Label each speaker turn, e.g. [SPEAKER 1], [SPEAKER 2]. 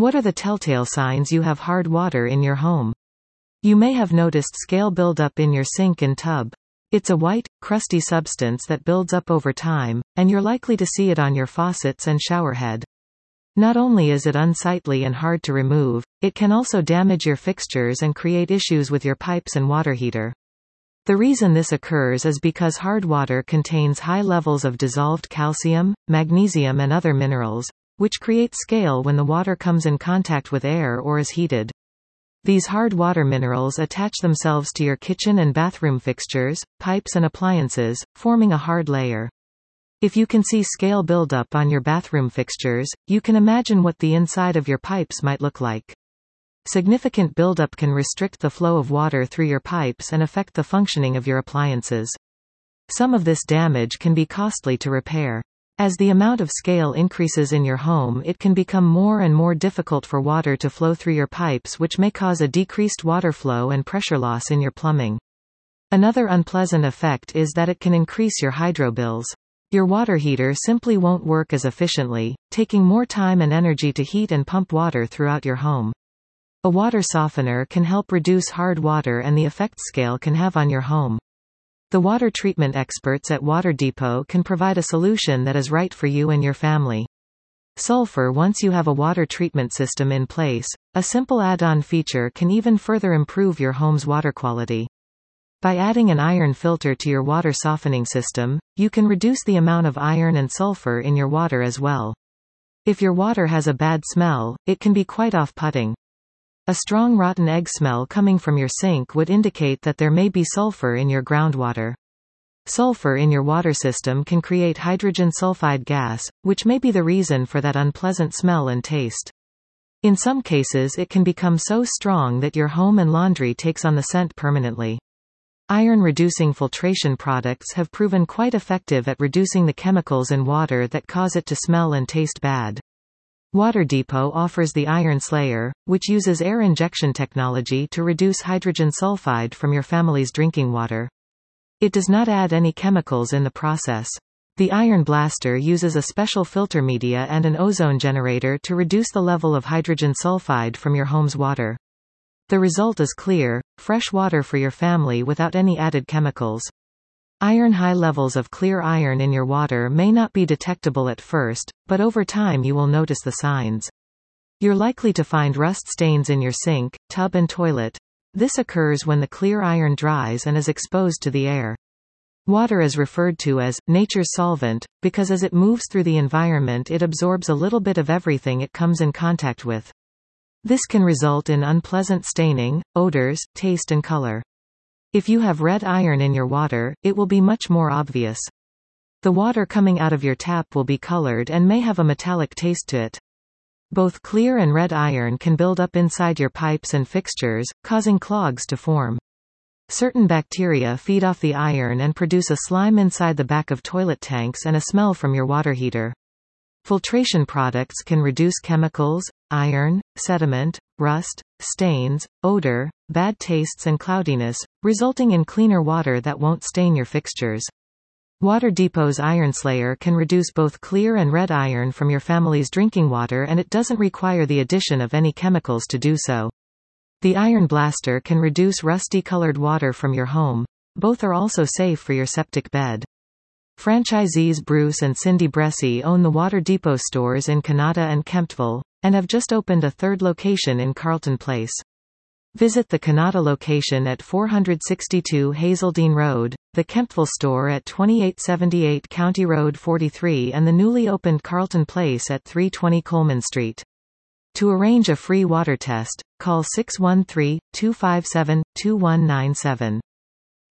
[SPEAKER 1] What are the telltale signs you have hard water in your home? You may have noticed scale buildup in your sink and tub. It's a white, crusty substance that builds up over time, and you're likely to see it on your faucets and showerhead. Not only is it unsightly and hard to remove, it can also damage your fixtures and create issues with your pipes and water heater. The reason this occurs is because hard water contains high levels of dissolved calcium, magnesium and other minerals, which create scale when the water comes in contact with air or is heated. These hard water minerals attach themselves to your kitchen and bathroom fixtures, pipes and appliances, forming a hard layer. If you can see scale buildup on your bathroom fixtures, you can imagine what the inside of your pipes might look like. Significant buildup can restrict the flow of water through your pipes and affect the functioning of your appliances. Some of this damage can be costly to repair. As the amount of scale increases in your home, it can become more and more difficult for water to flow through your pipes, which may cause a decreased water flow and pressure loss in your plumbing. Another unpleasant effect is that it can increase your hydro bills. Your water heater simply won't work as efficiently, taking more time and energy to heat and pump water throughout your home. A water softener can help reduce hard water and the effect scale can have on your home. The water treatment experts at Water Depot can provide a solution that is right for you and your family. Sulfur. Once you have a water treatment system in place, a simple add-on feature can even further improve your home's water quality. By adding an iron filter to your water softening system, you can reduce the amount of iron and sulfur in your water as well. If your water has a bad smell, it can be quite off-putting. A strong rotten egg smell coming from your sink would indicate that there may be sulfur in your groundwater. Sulfur in your water system can create hydrogen sulfide gas, which may be the reason for that unpleasant smell and taste. In some cases, it can become so strong that your home and laundry takes on the scent permanently. Iron-reducing filtration products have proven quite effective at reducing the chemicals in water that cause it to smell and taste bad. Water Depot offers the Iron Slayer, which uses air injection technology to reduce hydrogen sulfide from your family's drinking water. It does not add any chemicals in the process. The Iron Blaster uses a special filter media and an ozone generator to reduce the level of hydrogen sulfide from your home's water. The result is clear, fresh water for your family without any added chemicals. High levels of clear iron in your water may not be detectable at first, but over time you will notice the signs. You're likely to find rust stains in your sink, tub and toilet. This occurs when the clear iron dries and is exposed to the air. Water is referred to as nature's solvent, because as it moves through the environment it absorbs a little bit of everything it comes in contact with. This can result in unpleasant staining, odors, taste and color. If you have red iron in your water, it will be much more obvious. The water coming out of your tap will be colored and may have a metallic taste to it. Both clear and red iron can build up inside your pipes and fixtures, causing clogs to form. Certain bacteria feed off the iron and produce a slime inside the back of toilet tanks and a smell from your water heater. Filtration products can reduce chemicals, iron, sediment, rust, stains, odor, bad tastes and cloudiness, resulting in cleaner water that won't stain your fixtures. Water Depot's Iron Slayer can reduce both clear and red iron from your family's drinking water, and it doesn't require the addition of any chemicals to do so. The Iron Blaster can reduce rusty-colored water from your home. Both are also safe for your septic bed. Franchisees Bruce and Cindy Bressi own the Water Depot stores in Kanata and Kemptville, and have just opened a third location in Carlton Place. Visit the Kanata location at 462 Hazeldean Road, the Kemptville store at 2878 County Road 43 and the newly opened Carlton Place at 320 Coleman Street. To arrange a free water test, call 613-257-2197.